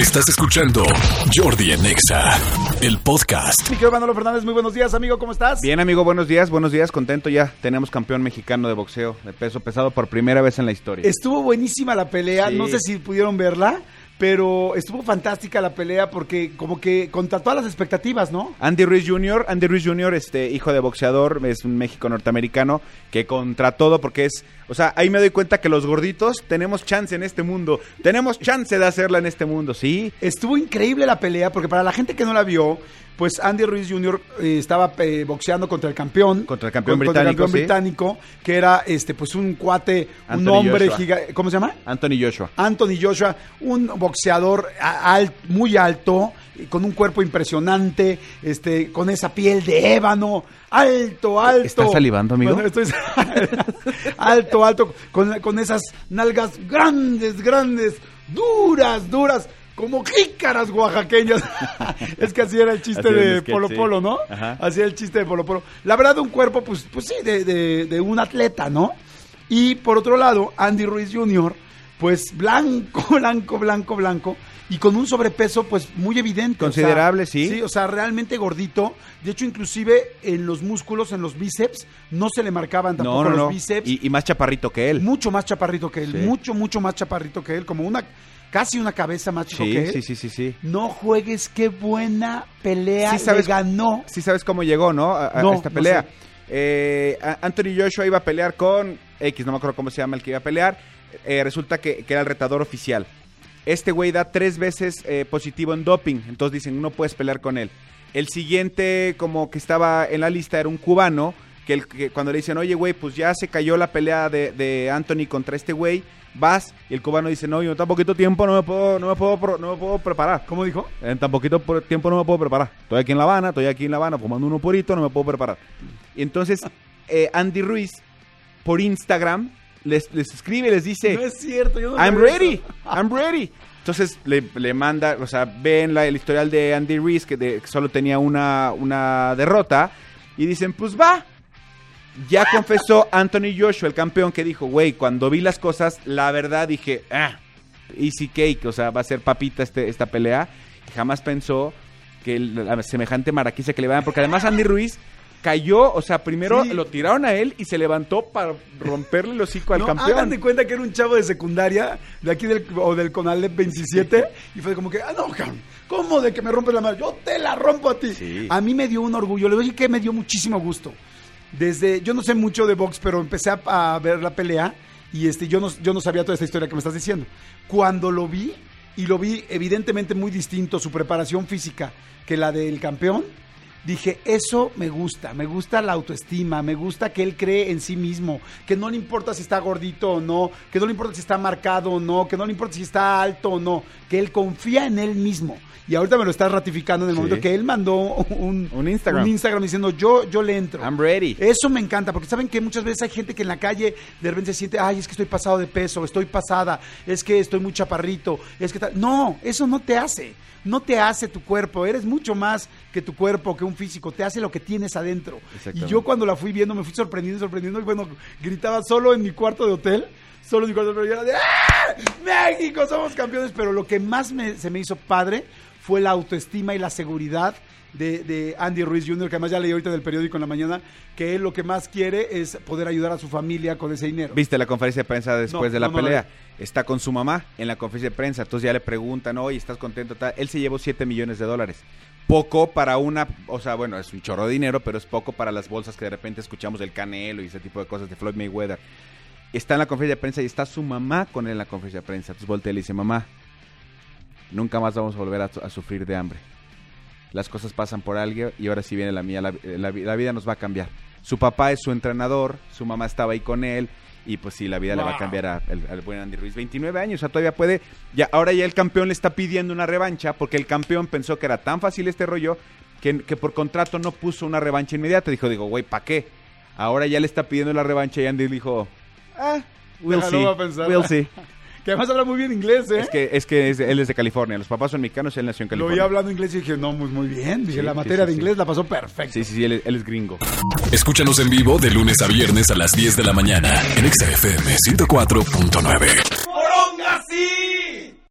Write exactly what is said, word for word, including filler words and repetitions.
Estás escuchando Jordi en Exa, el podcast. Mi querido Manolo Fernández, muy buenos días, amigo, ¿cómo estás? Bien, amigo, buenos días, buenos días, contento ya. Tenemos campeón mexicano de boxeo de peso pesado por primera vez en la historia. Estuvo buenísima la pelea, Sí. no sé si pudieron verla, pero estuvo fantástica la pelea porque como que contra todas las expectativas, ¿no? Andy Ruiz junior, Andy Ruiz junior, este hijo de boxeador, es un México norteamericano que contra todo, porque es, o sea, ahí me doy cuenta que los gorditos tenemos chance en este mundo, tenemos chance de hacerla en este mundo, sí. Estuvo increíble la pelea porque para la gente que no la vio, pues Andy Ruiz junior eh, estaba eh, boxeando contra el campeón. Contra el campeón con- británico, Contra el campeón sí. británico, que era este pues un cuate, Anthony un hombre Joshua. gigante. ¿Cómo se llama? Anthony Joshua. Anthony Joshua, un boxeador a- al- muy alto, con un cuerpo impresionante, este, con esa piel de ébano, alto, alto. ¿Estás salivando, amigo? Bueno, estoy alto, alto, con, con esas nalgas grandes, grandes, duras, duras, como jícaras oaxaqueñas. Es que así era el chiste Así era el de sketch, Polo sí. Polo, ¿no? Ajá. Así era el chiste de Polo Polo. La verdad, un cuerpo, pues, pues sí, de, de, de un atleta, ¿no? Y por otro lado, Andy Ruiz junior, pues blanco, blanco, blanco, blanco, y con un sobrepeso, pues muy evidente. Considerable, o sea, sí. Sí, o sea, realmente gordito. De hecho, inclusive en los músculos, en los bíceps, no se le marcaban tampoco No, no, los no. bíceps. Y, y más chaparrito que él. Mucho más chaparrito que él, Sí. mucho, mucho más chaparrito que él, como una, casi una cabeza más chico Sí, que él. sí, sí, sí, sí. No juegues, qué buena pelea Sí sabes- le ganó. Sí sabes cómo llegó, ¿no? A, a No, esta no pelea. sé. Eh, a- Anthony Joshua iba a pelear con X, no me acuerdo cómo se llama el que iba a pelear. Eh, resulta que, que era el retador oficial. Este güey da tres veces eh, positivo en doping, entonces dicen, no puedes pelear con él. El siguiente, como que estaba en la lista, era un cubano, que, el, que cuando le dicen, oye, güey, pues ya se cayó la pelea de, de Anthony contra este güey, vas, y el cubano dice, no, yo en tan poquito tiempo no me puedo, no me puedo, pro- no me puedo preparar. ¿Cómo dijo? En tan poquito por- tiempo no me puedo preparar. Estoy aquí en La Habana, estoy aquí en La Habana fumando uno purito, no me puedo preparar. Y entonces eh, Andy Ruiz, por Instagram, les, les escribe y les dice, No es cierto, yo no I'm sabía ready, eso. I'm ready. Entonces le, le manda, o sea, ven la, el historial de Andy Ruiz, que, de, que solo tenía una, una derrota, y dicen, pues va. Ya confesó Anthony Joshua, el campeón, que dijo, güey, cuando vi las cosas, la verdad dije, ah, easy cake, o sea, va a ser papita este, esta pelea. Y jamás pensó que el- la semejante maraquiza que le van, porque además Andy Ruiz cayó, o sea, primero Sí. lo tiraron a él y se levantó para romperle el hocico al No, campeón. hagan de cuenta que era un chavo de secundaria, de aquí del, o del Conalep veintisiete, y fue como que, ah, no, cabrón, ¿cómo de que me rompes la mano? Yo te la rompo a ti. Sí. A mí me dio un orgullo, le voy a decir que me dio muchísimo gusto. Desde, yo no sé mucho de box, pero empecé a, a ver la pelea, y este, yo no, yo no sabía toda esta historia que me estás diciendo. Cuando lo vi, y lo vi evidentemente muy distinto, su preparación física, que la del campeón, dije, eso me gusta, me gusta la autoestima, me gusta que él cree en sí mismo, que no le importa si está gordito o no, que no le importa si está marcado o no, que no le importa si está alto o no, que él confía en él mismo. Y ahorita me lo está ratificando en el Sí. momento que él mandó un, Un Instagram. un Instagram diciendo, yo, yo le entro. I'm ready. Eso me encanta, porque saben que muchas veces hay gente que en la calle de repente se siente, ay, es que estoy pasado de peso, estoy pasada, es que estoy muy chaparrito, es que tal. No, eso no te hace, no te hace tu cuerpo, eres mucho más que tu cuerpo, que un físico, te hace lo que tienes adentro. Y Exactamente. yo cuando la fui viendo me fui sorprendiendo, sorprendiendo, y bueno, gritaba solo en mi cuarto de hotel, solo en mi cuarto de hotel, y era de, ¡ah! ¡México, somos campeones! Pero lo que más me, se me hizo padre fue la autoestima y la seguridad de, de Andy Ruiz junior, que además ya leí ahorita del periódico en la mañana, que él lo que más quiere es poder ayudar a su familia con ese dinero. ¿Viste la conferencia de prensa después No, de la no, no la pelea? Está con su mamá en la conferencia de prensa, entonces ya le preguntan, oye, ¿estás contento? Tal. Él se llevó siete millones de dólares. Poco para una, o sea, bueno, es un chorro de dinero, pero es poco para las bolsas que de repente escuchamos del Canelo y ese tipo de cosas de Floyd Mayweather. Está en la conferencia de prensa y está su mamá con él en la conferencia de prensa. Entonces voltea y le dice, mamá, nunca más vamos a volver a, a sufrir de hambre. Las cosas pasan por algo y ahora sí viene la mía, la, la, la vida nos va a cambiar. Su papá es su entrenador, su mamá estaba ahí con él y pues sí, la vida Wow. le va a cambiar a- al, al buen Andy Ruiz. veintinueve años, o sea, todavía puede, ya, ahora ya el campeón le está pidiendo una revancha porque el campeón pensó que era tan fácil este rollo que, que por contrato no puso una revancha inmediata. Dijo, digo, güey, ¿para qué? Ahora ya le está pidiendo la revancha y Andy dijo, ah, we'll Déjalo, see, voy a pensar. we'll see. Que además habla muy bien inglés, ¿eh? Es que, es que es- él es de California, los papás son mexicanos y él nació en Lo California. oí hablando inglés y dije, no, muy, muy bien. Dije, Sí, la sí, materia sí, de sí. inglés la pasó perfecto. Sí, sí, sí, él, es- él es gringo. Escúchanos en vivo de lunes a viernes a las diez de la mañana en Exa F M ciento cuatro punto nueve.